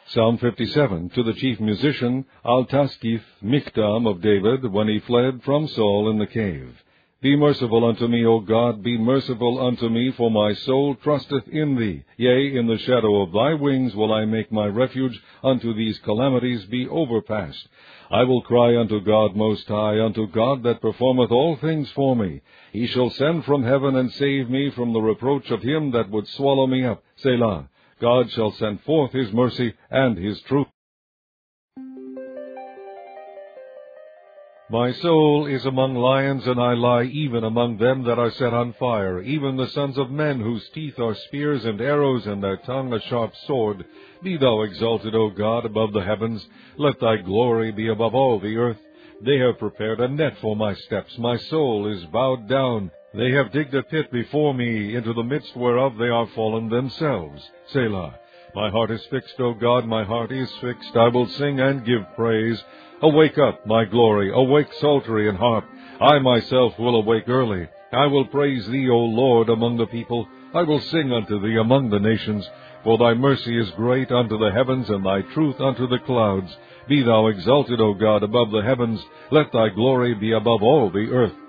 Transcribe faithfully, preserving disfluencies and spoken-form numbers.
Psalm fifty-seven, to the chief musician, Altaskith Miktam of David, when he fled from Saul in the cave. Be merciful unto me, O God, be merciful unto me, for my soul trusteth in thee. Yea, in the shadow of thy wings will I make my refuge unto these calamities be overpast. I will cry unto God Most High, unto God that performeth all things for me. He shall send from heaven and save me from the reproach of him that would swallow me up. Selah. God shall send forth his mercy and his truth. My soul is among lions, and I lie even among them that are set on fire, even the sons of men whose teeth are spears and arrows, and their tongue a sharp sword. Be thou exalted, O God, above the heavens. Let thy glory be above all the earth. They have prepared a net for my steps. My soul is bowed down. They have digged a pit before me, into the midst whereof they are fallen themselves. Selah. My heart is fixed, O God, my heart is fixed. I will sing and give praise. Awake up, my glory, awake psaltery and harp. I myself will awake early. I will praise thee, O Lord, among the people. I will sing unto thee among the nations. For thy mercy is great unto the heavens, and thy truth unto the clouds. Be thou exalted, O God, above the heavens. Let thy glory be above all the earth.